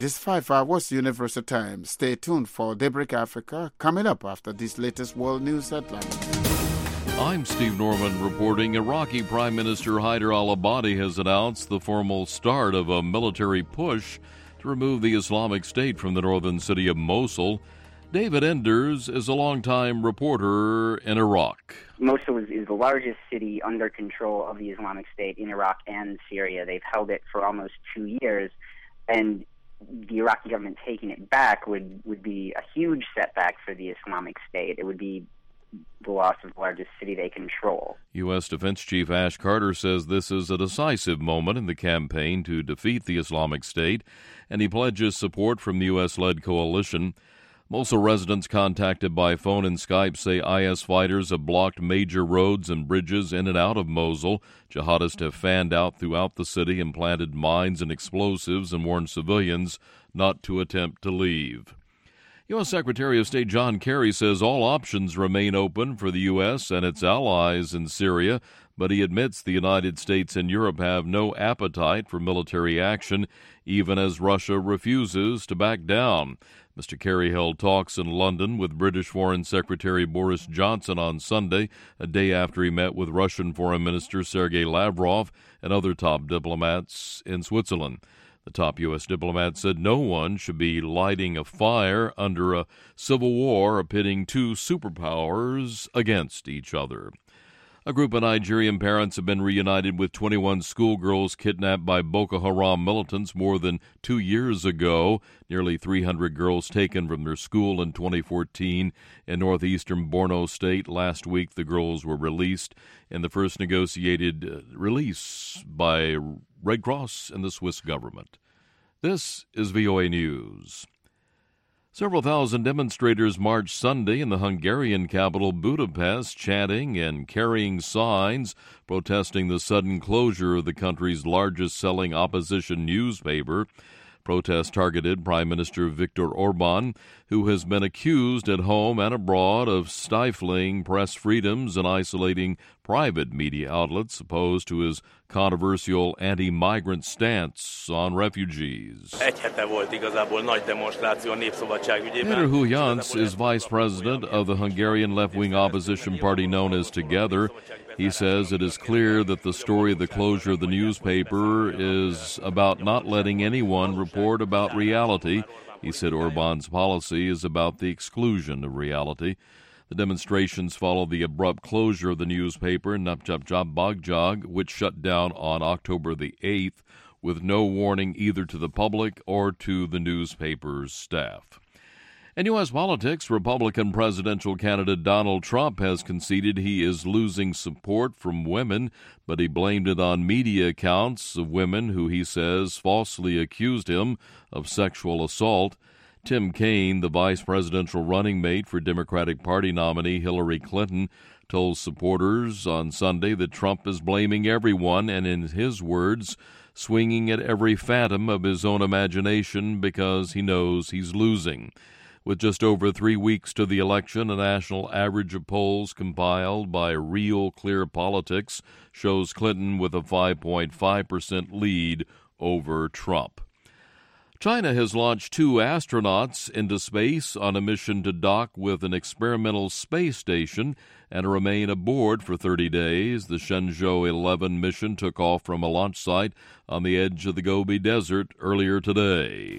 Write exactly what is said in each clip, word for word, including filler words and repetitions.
This is five hours Universal Time. Stay tuned for Daybreak Africa coming up after these latest world news headlines. I'm Steve Norman reporting. Iraqi Prime Minister Haider al-Abadi has announced the formal start of a military push to remove the Islamic State from the northern city of Mosul. David Enders is a longtime reporter in Iraq. Mosul is, is the largest city under control of the Islamic State in Iraq and Syria. They've held it for almost two years, and the Iraqi government taking it back would, would be a huge setback for the Islamic State. It would be the loss of the largest city they control. U S. Defense Chief Ash Carter says this is a decisive moment in the campaign to defeat the Islamic State, and he pledges support from the U S-led coalition. Mosul residents contacted by phone and Skype say I S fighters have blocked major roads and bridges in and out of Mosul. Jihadists have fanned out throughout the city and planted mines and explosives and warned civilians not to attempt to leave. U S. Secretary of State John Kerry says all options remain open for the U S and its allies in Syria, but he admits the United States and Europe have no appetite for military action, even as Russia refuses to back down. Mister Kerry held talks in London with British Foreign Secretary Boris Johnson on Sunday, a day after he met with Russian Foreign Minister Sergei Lavrov and other top diplomats in Switzerland. The top U S diplomat said no one should be lighting a fire under a civil war pitting two superpowers against each other. A group of Nigerian parents have been reunited with twenty-one schoolgirls kidnapped by Boko Haram militants more than two years ago. Nearly three hundred girls taken from their school in twenty fourteen in northeastern Borno State. Last week, the girls were released in the first negotiated release by Red Cross and the Swiss government. This is V O A News. Several thousand demonstrators marched Sunday in the Hungarian capital Budapest, chanting and carrying signs protesting the sudden closure of the country's largest-selling opposition newspaper. Protests targeted Prime Minister Viktor Orban, who has been accused at home and abroad of stifling press freedoms and isolating private media outlets opposed to his controversial anti-migrant stance on refugees. Peter Huyans is vice president of the Hungarian left-wing opposition party known as Together. He says it is clear that the story of the closure of the newspaper is about not letting anyone report about reality. He said Orban's policy is about the exclusion of reality. The demonstrations follow the abrupt closure of the newspaper Napjab-Bagjag, which shut down on October the eighth, with no warning either to the public or to the newspaper's staff. In U S politics, Republican presidential candidate Donald Trump has conceded he is losing support from women, but he blamed it on media accounts of women who he says falsely accused him of sexual assault. Tim Kaine, the vice presidential running mate for Democratic Party nominee Hillary Clinton, told supporters on Sunday that Trump is blaming everyone and, in his words, swinging at every phantom of his own imagination because he knows he's losing. With just over three weeks to the election, a national average of polls compiled by Real Clear Politics shows Clinton with a five point five percent lead over Trump. China has launched two astronauts into space on a mission to dock with an experimental space station and remain aboard for thirty days. The Shenzhou eleven mission took off from a launch site on the edge of the Gobi Desert earlier today.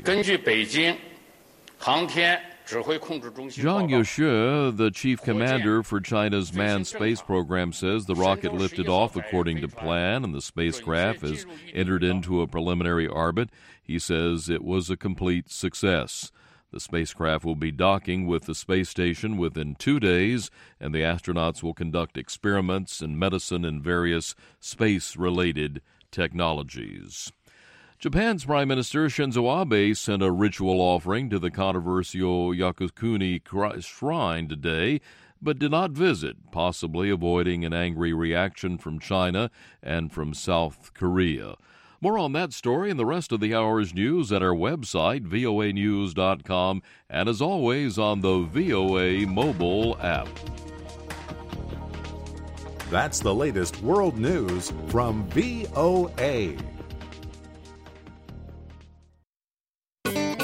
Zhang Youshi, the chief commander for China's manned space program, says the rocket lifted off according to plan and the spacecraft has entered into a preliminary orbit. He says it was a complete success. The spacecraft will be docking with the space station within two days, and the astronauts will conduct experiments in medicine and various space-related technologies. Japan's Prime Minister Shinzo Abe sent a ritual offering to the controversial Yasukuni Shrine today, but did not visit, possibly avoiding an angry reaction from China and from South Korea. More on that story and the rest of the hour's news at our website, V O A news dot com, and as always on the V O A mobile app. That's the latest world news from V O A.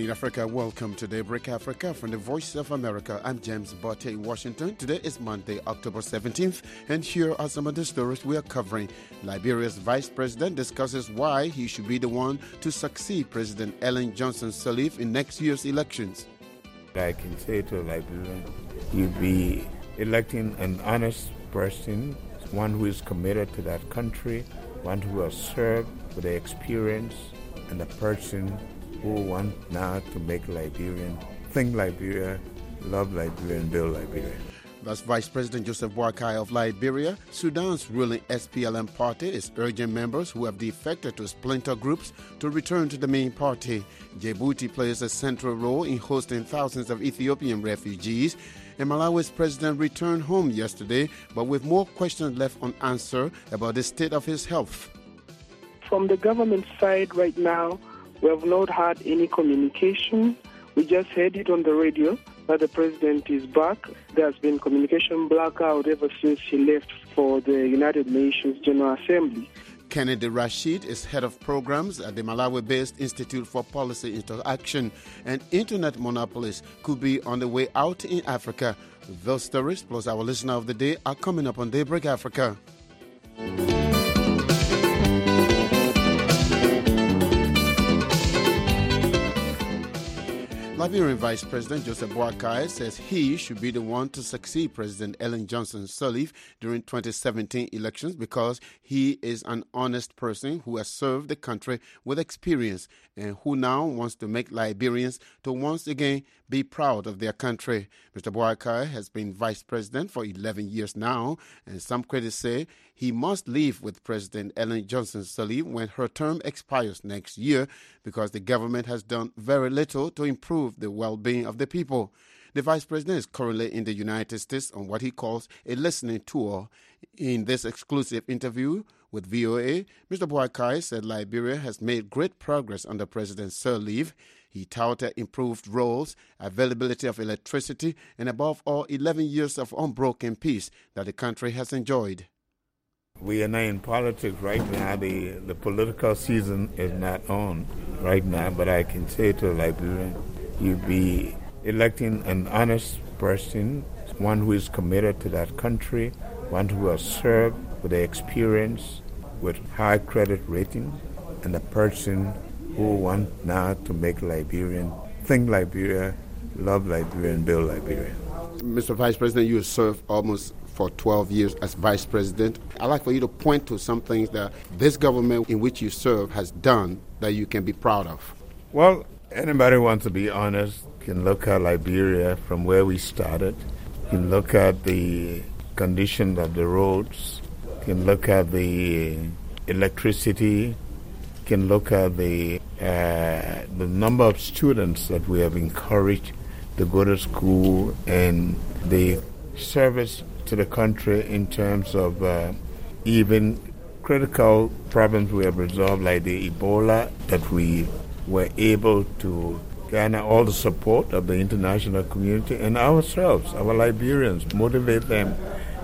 morning, Africa. Welcome to Daybreak Africa from the Voice of America. I'm James Botte in Washington. Today is Monday, October seventeenth, and here are some of the stories we are covering. Liberia's vice president discusses why he should be the one to succeed President Ellen Johnson Sirleaf in next year's elections. I can say to Liberia, you'd be electing an honest person, one who is committed to that country, one who has served with the experience, and a person who want now to make Liberian, think Liberia, love Liberia, and build Liberia. That's Vice President Joseph Boakai of Liberia. Sudan's ruling S P L M party is urging members who have defected to splinter groups to return to the main party. Djibouti plays a central role in hosting thousands of Ethiopian refugees. And Malawi's president returned home yesterday, but with more questions left unanswered about the state of his health. From the government side right now, we have not had any communication. We just heard it on the radio that the president is back. There's been communication blackout ever since he left for the United Nations General Assembly. Kennedy Rashid is head of programs at the Malawi-based Institute for Policy Interaction. And internet monopolies could be on the way out in Africa. Those stories, plus our listener of the day, are coming up on Daybreak Africa. Liberian Vice President Joseph Boakai says he should be the one to succeed President Ellen Johnson Sirleaf during twenty seventeen elections because he is an honest person who has served the country with experience and who now wants to make Liberians to once again be proud of their country. Mister Boakai has been Vice President for eleven years now, and some critics say he must leave with President Ellen Johnson Sirleaf when her term expires next year because the government has done very little to improve the well-being of the people. The vice president is currently in the United States on what he calls a listening tour. In this exclusive interview with V O A, Mister Boakai said Liberia has made great progress under President Sirleaf. He touted improved roads, availability of electricity, and above all, eleven years of unbroken peace that the country has enjoyed. We are now in politics right now. The, the political season is not on right now, but I can say to Liberia, you'd be electing an honest person, one who is committed to that country, one who has served with the experience, with high credit rating, and a person who wants now to make Liberian, think Liberia, love Liberia, and build Liberia. Mister Vice President, you served almost for twelve years as Vice President. I'd like for you to point to some things that this government in which you serve has done that you can be proud of. Well, anybody who wants to be honest can look at Liberia from where we started, can look at the condition of the roads, can look at the electricity, can look at the uh, the number of students that we have encouraged to go to school and the service to the country in terms of uh, even critical problems we have resolved, like the Ebola, that we were able to garner all the support of the international community and ourselves, our Liberians, motivate them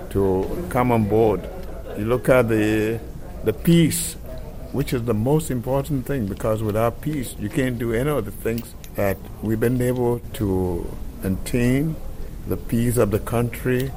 to come on board. You look at the the peace, which is the most important thing, because without peace, you can't do any of the things that we've been able to maintain, the peace of the country,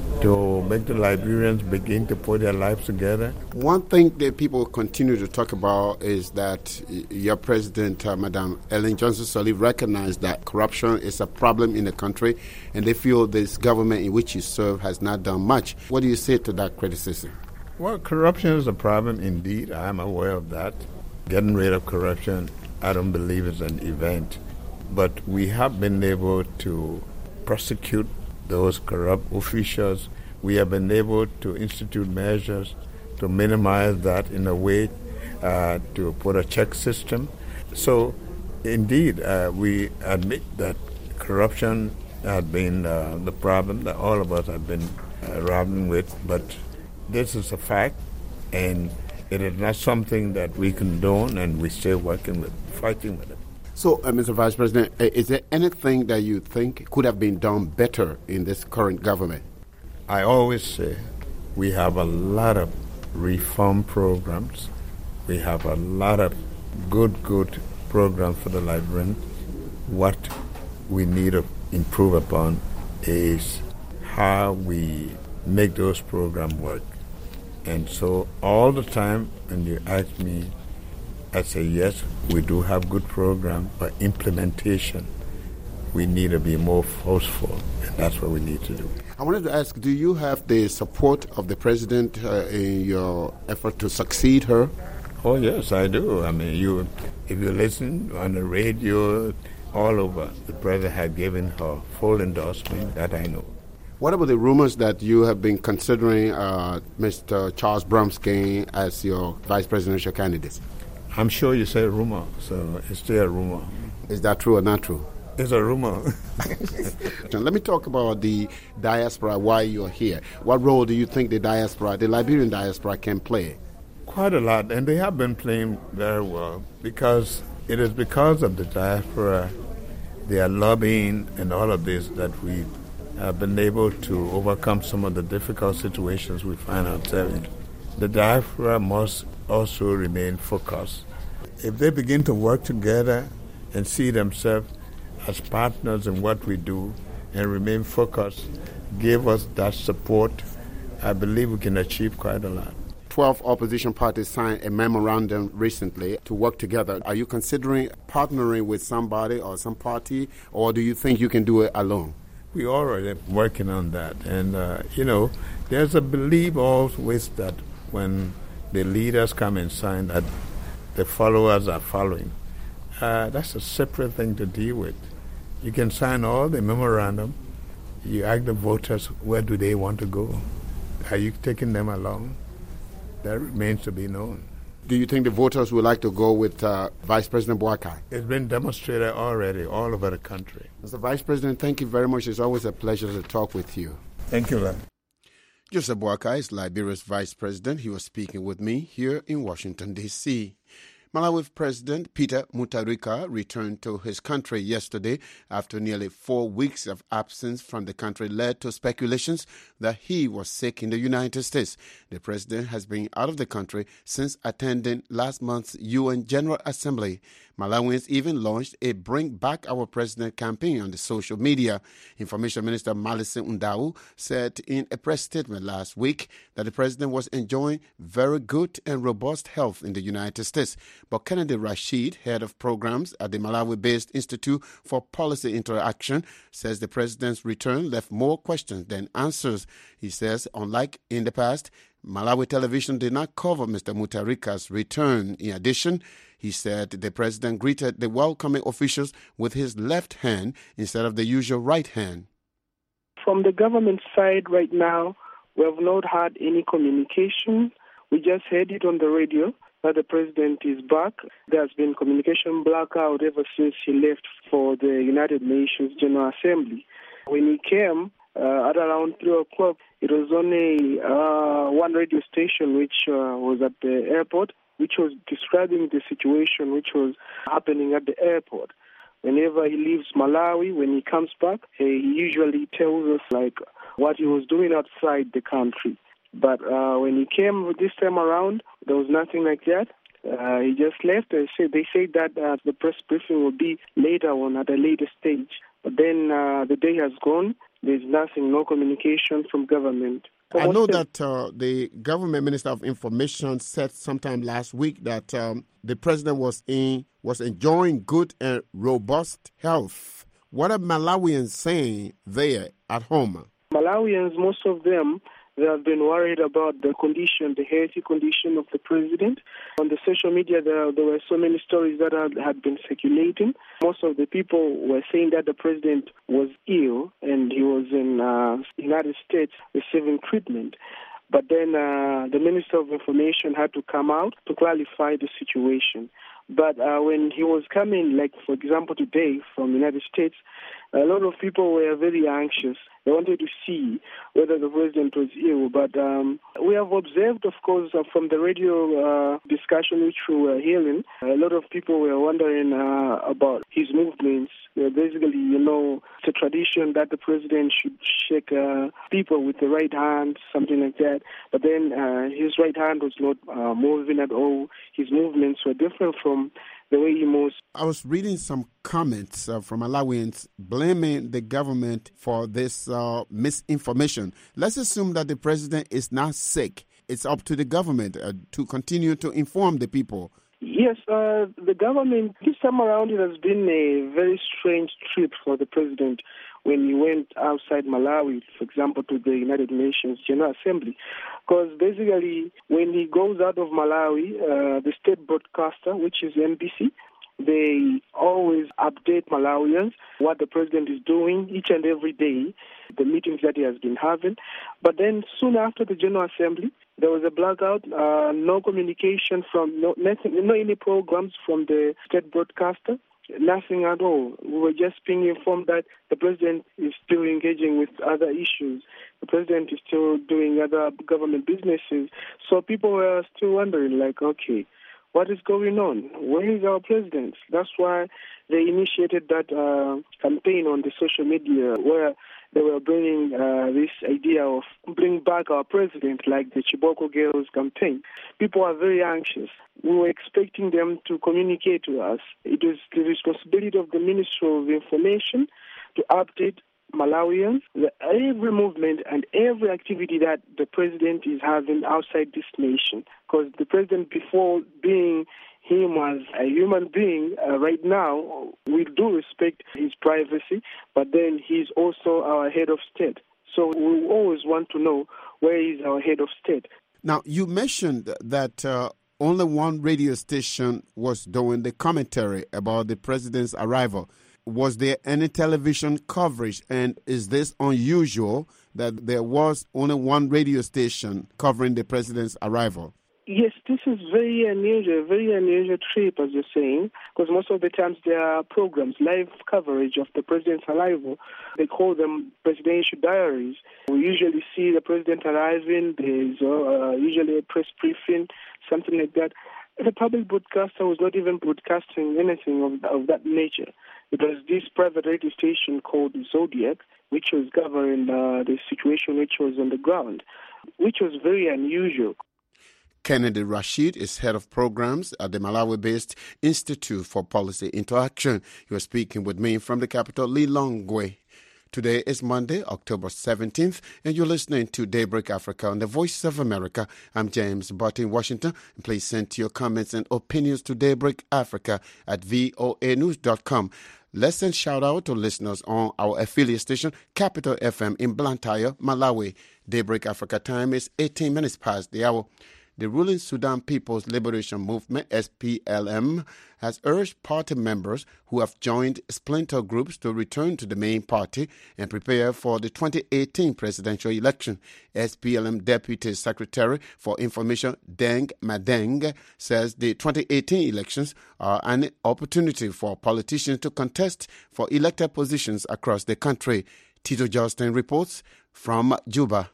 to make the Liberians begin to put their lives together. One thing that people continue to talk about is that your president, uh, Madam Ellen Johnson Sirleaf, recognized that corruption is a problem in the country, and they feel this government in which you serve has not done much. What do you say to that criticism? Well, corruption is a problem indeed. I'm aware of that. Getting rid of corruption, I don't believe is an event. But we have been able to prosecute those corrupt officials. We have been able to institute measures to minimize that in a way uh, to put a check system. So, indeed, uh, we admit that corruption has been uh, the problem that all of us have been uh, rapping with, but this is a fact, and it is not something that we condone, and we stay working with, fighting with it. So, uh, Mister Vice President, uh, is there anything that you think could have been done better in this current government? I always say we have a lot of reform programs. We have a lot of good, good programs for the Liberians. what we need to improve upon is how we make those programs work. And so all the time when you ask me, I say, yes, we do have good programs, but implementation, we need to be more forceful, and that's what we need to do. I wanted to ask, do you have the support of the president uh, in your effort to succeed her? Oh, yes, I do. I mean, you, if you listen on the radio, all over, the president had given her full endorsement, that I know. What about the rumors that you have been considering uh, Mister Charles Bromsky as your vice presidential candidate? I'm sure you say rumor, so it's still a rumor. Is that true or not true? It's a rumor. Let me talk about the diaspora, why you're here. What role do you think the diaspora, the Liberian diaspora, can play? Quite a lot, and they have been playing very well, because it is because of the diaspora, their lobbying and all of this, that we have been able to overcome some of the difficult situations we find ourselves in. The diaspora must also remain focused. If they begin to work together and see themselves as partners in what we do and remain focused, give us that support, I believe we can achieve quite a lot. Twelve opposition parties signed a memorandum recently to work together. Are you considering partnering with somebody or some party, or do you think you can do it alone? We are already working on that. And, uh, you know, there's a belief always that when the leaders come and sign, that the followers are following. Uh, that's a separate thing to deal with. You can sign all the memorandum. You ask the voters, where do they want to go? Are you taking them along? That remains to be known. Do you think the voters would like to go with uh, Vice President Boakai? It's been demonstrated already all over the country. Mister Vice President, thank you very much. It's always a pleasure to talk with you. Thank you, Len. Joseph Boakai is Liberia's Vice President. He was speaking with me here in Washington, D C Malawi President Peter Mutharika returned to his country yesterday after nearly four weeks of absence from the country led to speculations that he was sick in the United States. The president has been out of the country since attending last month's U N General Assembly. Malawians even launched a Bring Back Our President campaign on the social media. Information Minister Malise Undau said in a press statement last week that the president was enjoying very good and robust health in the United States. But Kennedy Rashid, head of programs at the Malawi-based Institute for Policy Interaction, says the president's return left more questions than answers. He says, unlike in the past, Malawi television did not cover Mister Mutharika's return. In addition, he said the president greeted the welcoming officials with his left hand instead of the usual right hand. From the government side right now, we have not had any communication. We just heard it on the radio that the president is back. There's been communication blackout ever since he left for the United Nations General Assembly. When he came, uh, at around three o'clock, it was on a uh, one radio station which uh, was at the airport, which was describing the situation which was happening at the airport. Whenever he leaves Malawi, when he comes back, he usually tells us like what he was doing outside the country. But uh, when he came this time around, there was nothing like that. Uh, he just left. They said, they said that uh, the press briefing will be later on at a later stage. But then uh, the day has gone. There's nothing, no communication from government. I know that uh, the government minister of information said sometime last week that um, the president was in was enjoying good and robust health. What are Malawians saying there at home? Malawians, most of them, they have been worried about the condition, the healthy condition of the president. On the social media, there, there were so many stories that had, had been circulating. Most of the people were saying that the president was ill and he was in uh, the United States receiving treatment. But then uh, the Minister of Information had to come out to clarify the situation. But uh, when he was coming, like, for example, today from the United States, a lot of people were very anxious. They wanted to see whether the president was ill. But um, we have observed, of course, uh, from the radio uh, discussion which we were hearing, a lot of people were wondering uh, about his movements. Uh, basically, you know, it's a tradition that the president should shake uh, people with the right hand, something like that. But then uh, his right hand was not uh, moving at all. His movements were different from the way he moves. I was reading some comments uh, from Malawians blaming the government for this uh, misinformation. Let's assume that the president is not sick. It's up to the government uh, to continue to inform the people. Yes, uh, the government, this time around, it has been a very strange trip for the president when he went outside Malawi, for example, to the United Nations General Assembly. Because basically, when he goes out of Malawi, uh, the state broadcaster, which is M B C, they always update Malawians what the president is doing each and every day, the meetings that he has been having. But then soon after the General Assembly, there was a blackout, uh, no communication from, no, nothing, no any programs from the state broadcaster, nothing at all. We were just being informed that the president is still engaging with other issues. The president is still doing other government businesses. So people were still wondering, like, okay, what is going on? Where is our president? That's why they initiated that uh, campaign on the social media where they were bringing uh, this idea of bring back our president, like the Chiboko Girls campaign. People are very anxious. We were expecting them to communicate to us. It is the responsibility of the Ministry of Information to update Malawians, the, every movement and every activity that the president is having outside this nation. Because the president, before being him as a human being, uh, right now, we do respect his privacy, but then he's also our head of state. So we always want to know where is our head of state. Now, you mentioned that uh, only one radio station was doing the commentary about the president's arrival. Was there any television coverage, and is this unusual that there was only one radio station covering the president's arrival? Yes, this is very unusual, very unusual trip, as you're saying, because most of the times there are programs, live coverage of the president's arrival. They call them presidential diaries. We usually see the president arriving. There's uh, usually a press briefing, something like that. The public broadcaster was not even broadcasting anything of, of that nature. It was this private radio station called Zodiac, which was covering uh, the situation which was on the ground, which was very unusual. Kennedy Rashid is head of programs at the Malawi-based Institute for Policy Interaction. You are speaking with me from the capital, Lilongwe. Today is Monday, October seventeenth, and you're listening to Daybreak Africa on the Voice of America. I'm James Butt in Washington. And please send your comments and opinions to Daybreak Africa at voa news dot com. Let's send shout out to listeners on our affiliate station, Capital F M in Blantyre, Malawi. Daybreak Africa time is eighteen minutes past the hour. The ruling Sudan People's Liberation Movement, S P L M, has urged party members who have joined splinter groups to return to the main party and prepare for the twenty eighteen presidential election. S P L M Deputy Secretary for Information, Deng Madeng, says the twenty eighteen elections are an opportunity for politicians to contest for elected positions across the country. Tito Justin reports from Juba.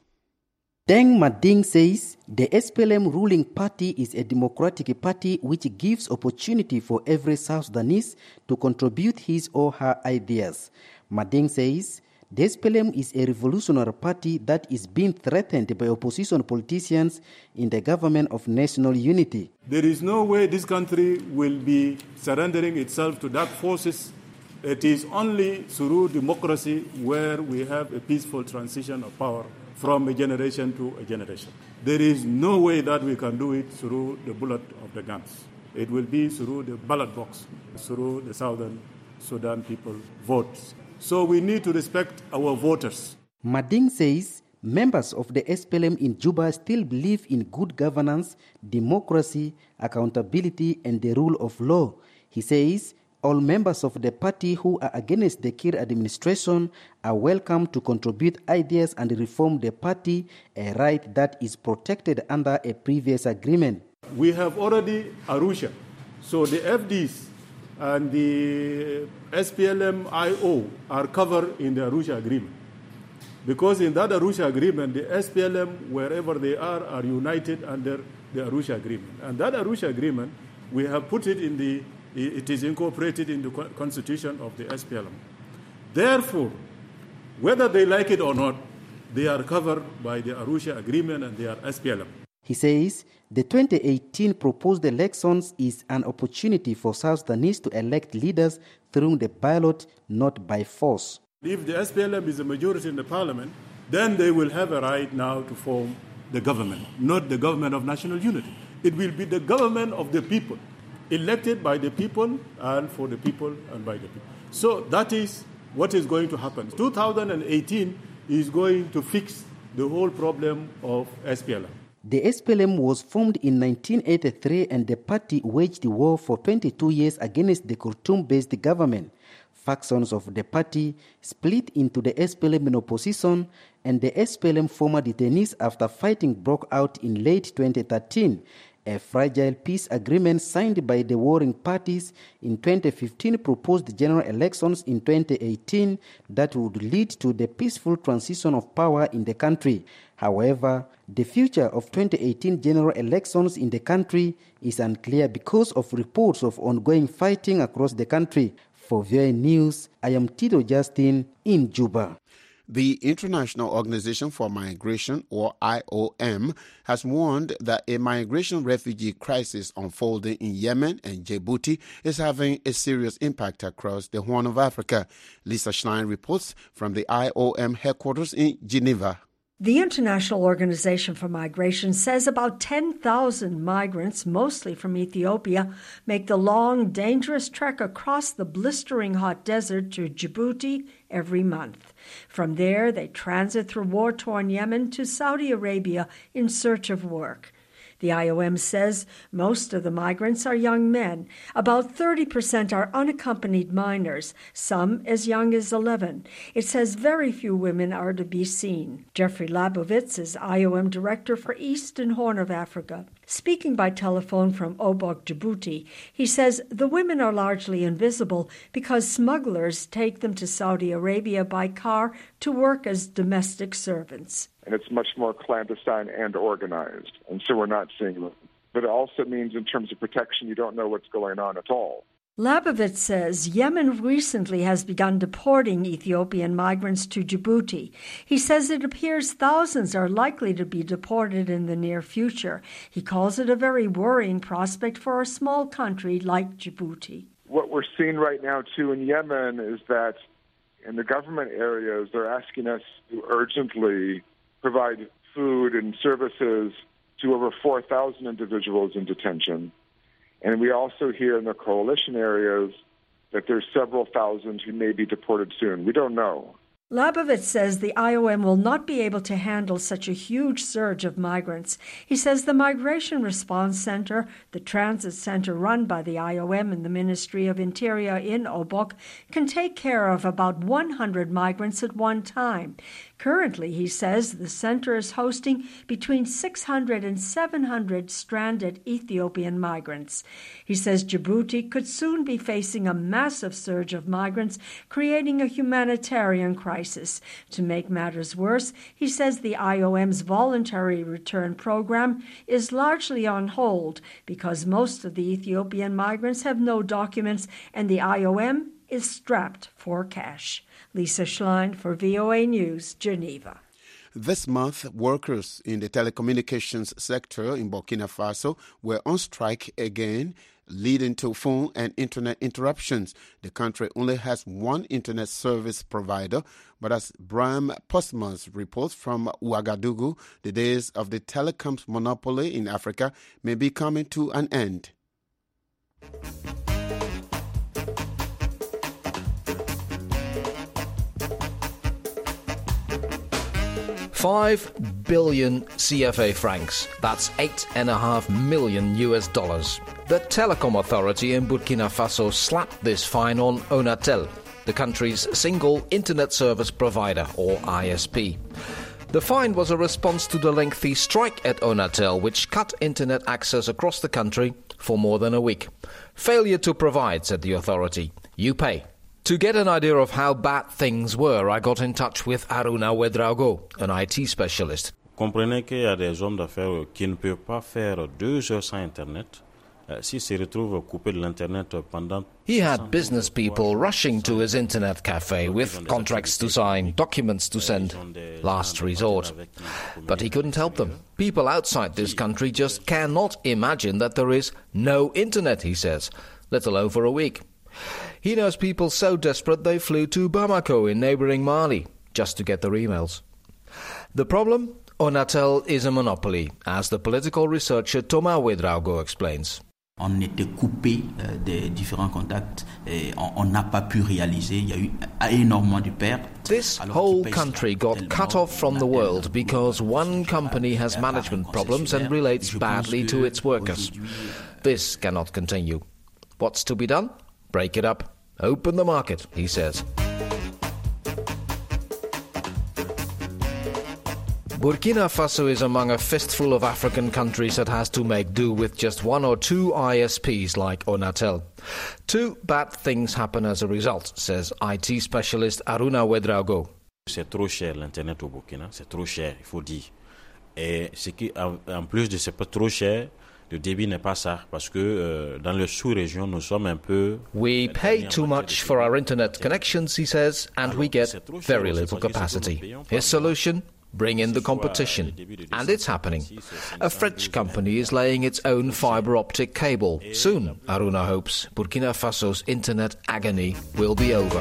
Deng Madeng says the S P L M ruling party is a democratic party which gives opportunity for every South Sudanese to contribute his or her ideas. Madeng says the S P L M is a revolutionary party that is being threatened by opposition politicians in the government of national unity. There is no way this country will be surrendering itself to dark forces. It is only through democracy where we have a peaceful transition of power from a generation to a generation. There is no way that we can do it through the bullet of the guns. It will be through the ballot box, through the Southern Sudan people votes. So we need to respect our voters. Madeng says members of the S P L M in Juba still believe in good governance, democracy, accountability, and the rule of law. He says all members of the party who are against the Kiir administration are welcome to contribute ideas and reform the party, a right that is protected under a previous agreement. We have already Arusha. So the F Ds and the S P L M I O are covered in the Arusha agreement. Because in that Arusha agreement, the S P L M, wherever they are, are united under the Arusha agreement. And that Arusha agreement, we have put it in the It is incorporated in the constitution of the S P L M. Therefore, whether they like it or not, they are covered by the Arusha agreement and they are S P L M. He says the twenty eighteen proposed elections is an opportunity for South Sudanese to elect leaders through the ballot, not by force. If the S P L M is a majority in the parliament, then they will have a right now to form the government, not the government of national unity. It will be the government of the people, elected by the people and for the people and by the people. So that is what is going to happen. two thousand eighteen is going to fix the whole problem of S P L M. The S P L M was formed in nineteen eighty-three and the party waged war for twenty-two years against the Khartoum-based government. Factions of the party split into the S P L M in opposition and the S P L M former detainees after fighting broke out in late twenty thirteen. A fragile peace agreement signed by the warring parties in twenty fifteen proposed general elections in twenty eighteen that would lead to the peaceful transition of power in the country. However, the future of twenty eighteen general elections in the country is unclear because of reports of ongoing fighting across the country. For V O A News, I am Tito Justin in Juba. The International Organization for Migration, or I O M, has warned that a migration refugee crisis unfolding in Yemen and Djibouti is having a serious impact across the Horn of Africa. Lisa Schlein reports from the I O M headquarters in Geneva. The International Organization for Migration says about ten thousand migrants, mostly from Ethiopia, make the long, dangerous trek across the blistering hot desert to Djibouti every month. From there, they transit through war-torn Yemen to Saudi Arabia in search of work. The I O M says most of the migrants are young men. About thirty percent are unaccompanied minors, some as young as eleven. It says very few women are to be seen. Jeffrey Labovitz is I O M Director for East and Horn of Africa. Speaking by telephone from Obok, Djibouti, he says the women are largely invisible because smugglers take them to Saudi Arabia by car to work as domestic servants. And it's much more clandestine and organized, and so we're not seeing them. But it also means in terms of protection, you don't know what's going on at all. Labovitz says Yemen recently has begun deporting Ethiopian migrants to Djibouti. He says it appears thousands are likely to be deported in the near future. He calls it a very worrying prospect for a small country like Djibouti. What we're seeing right now, too, in Yemen is that in the government areas, they're asking us to urgently provide food and services to over four thousand individuals in detention. And we also hear in the coalition areas that there's several thousand who may be deported soon. We don't know. Labovitz says the I O M will not be able to handle such a huge surge of migrants. He says the Migration Response Center, the transit center run by the I O M and the Ministry of Interior in Obok, can take care of about one hundred migrants at one time. Currently, he says, the center is hosting between six hundred and seven hundred stranded Ethiopian migrants. He says Djibouti could soon be facing a massive surge of migrants, creating a humanitarian crisis. To make matters worse, he says the I O M's voluntary return program is largely on hold because most of the Ethiopian migrants have no documents and the I O M is strapped for cash. Lisa Schlein for V O A News, Geneva. This month, workers in the telecommunications sector in Burkina Faso were on strike again, leading to phone and internet interruptions. The country only has one internet service provider, but as Bram Postmas reports from Ouagadougou, the days of the telecoms monopoly in Africa may be coming to an end. Five billion C F A francs. That's eight and a half million U S dollars. The telecom authority in Burkina Faso slapped this fine on Onatel, the country's single internet service provider, or I S P. The fine was a response to the lengthy strike at Onatel, which cut internet access across the country for more than a week. Failure to provide, said the authority. You pay. To get an idea of how bad things were, I got in touch with Aruna Ouedraogo, an I T specialist. Comprenez qu'il y a des hommes d'affaires qui ne peuvent pas faire deux heures sans Internet. He had business people rushing to his internet cafe with contracts to sign, documents to send, last resort. But he couldn't help them. People outside this country just cannot imagine that there is no internet, he says, let alone for a week. He knows people so desperate they flew to Bamako in neighbouring Mali just to get their emails. The problem? Onatel is a monopoly, as the political researcher Thomas Ouedraogo explains. On était coupé des différents contacts et on n'a pas pu réaliser. Il y a eu énormément de pertes. This whole country got cut off from the world because one company has management problems and relates badly to its workers. This cannot continue. What's to be done? Break it up. Open the market, he says. Burkina Faso is among a fistful of African countries that has to make do with just one or two I S Ps like Onatel. Two bad things happen as a result, says I T specialist Aruna Ouedraogo. C'est trop cher l'internet au Burkina, c'est trop cher, il faut dire. Et ce qui, en plus de c'est pas trop cher, le débit n'est pas ça, parce que euh, dans le sous-région, nous sommes un peu... We pay too much for our internet connections, he says, and we get very little capacity. His solution? Bring in the competition. And it's happening. A French company is laying its own fibre optic cable. Soon, Aruna hopes, Burkina Faso's internet agony will be over.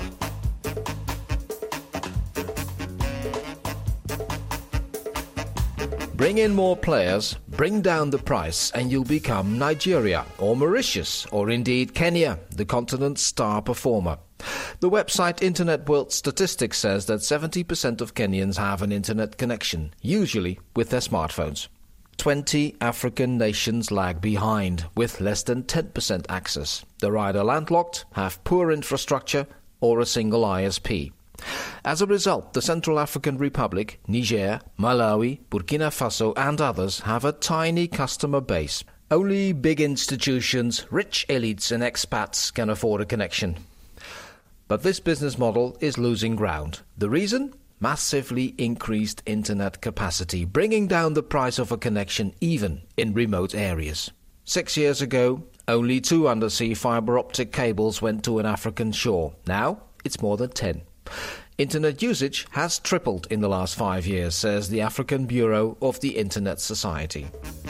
Bring in more players, bring down the price, and you'll become Nigeria, or Mauritius, or indeed Kenya, the continent's star performer. The website Internet World Statistics says that seventy percent of Kenyans have an internet connection, usually with their smartphones. twenty African nations lag behind, with less than ten percent access. They're either landlocked, have poor infrastructure, or a single I S P. As a result, the Central African Republic, Niger, Malawi, Burkina Faso and others have a tiny customer base. Only big institutions, rich elites and expats can afford a connection. But this business model is losing ground. The reason? Massively increased internet capacity, bringing down the price of a connection even in remote areas. Six years ago, only two undersea fibre optic cables went to an African shore. Now, it's more than ten. Internet usage has tripled in the last five years, says the African Bureau of the Internet Society.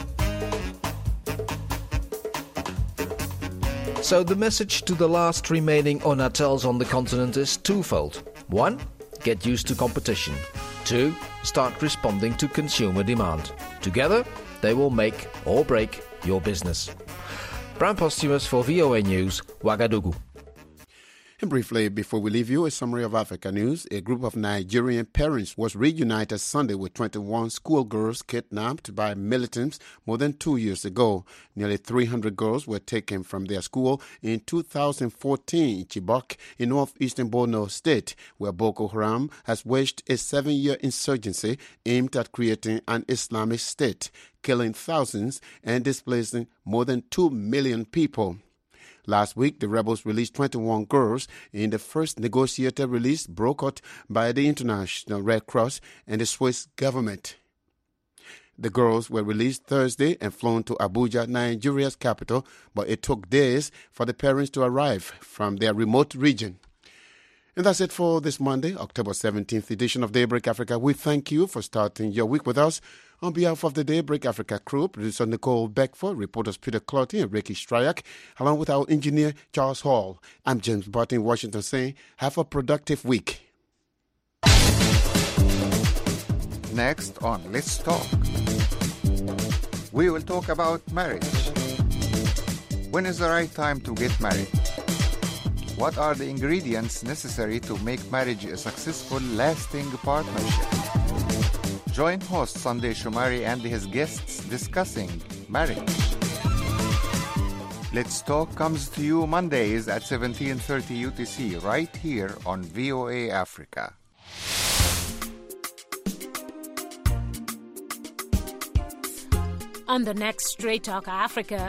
So the message to the last remaining Onatels on the continent is twofold. One, get used to competition. Two, start responding to consumer demand. Together, they will make or break your business. Bram Posthumus for V O A News, Ouagadougou. And briefly, before we leave you, a summary of Africa news. A group of Nigerian parents was reunited Sunday with twenty-one schoolgirls kidnapped by militants more than two years ago. Nearly three hundred girls were taken from their school in two thousand fourteen in Chibok in northeastern Borno State, where Boko Haram has waged a seven-year insurgency aimed at creating an Islamic state, killing thousands and displacing more than two million people. Last week, the rebels released twenty-one girls in the first negotiated release brokered by the International Red Cross and the Swiss government. The girls were released Thursday and flown to Abuja, Nigeria's capital, but it took days for the parents to arrive from their remote region. And that's it for this Monday, October seventeenth edition of Daybreak Africa. We thank you for starting your week with us. On behalf of the Daybreak Africa crew, producer Nicole Beckford, reporters Peter Clotty and Ricky Stryak, along with our engineer Charles Hall, I'm James Barton in Washington saying, have a productive week. Next on Let's Talk, we will talk about marriage. When is the right time to get married? What are the ingredients necessary to make marriage a successful, lasting partnership? Join host Sunday Shomari and his guests discussing marriage. Let's Talk comes to you Mondays at seventeen thirty U T C, right here on V O A Africa. On the next Straight Talk Africa,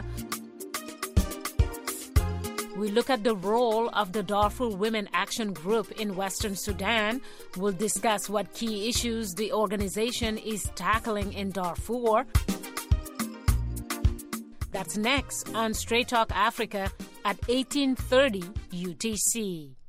we look at the role of the Darfur Women Action Group in Western Sudan. We'll discuss what key issues the organization is tackling in Darfur. That's next on Straight Talk Africa at eighteen thirty U T C.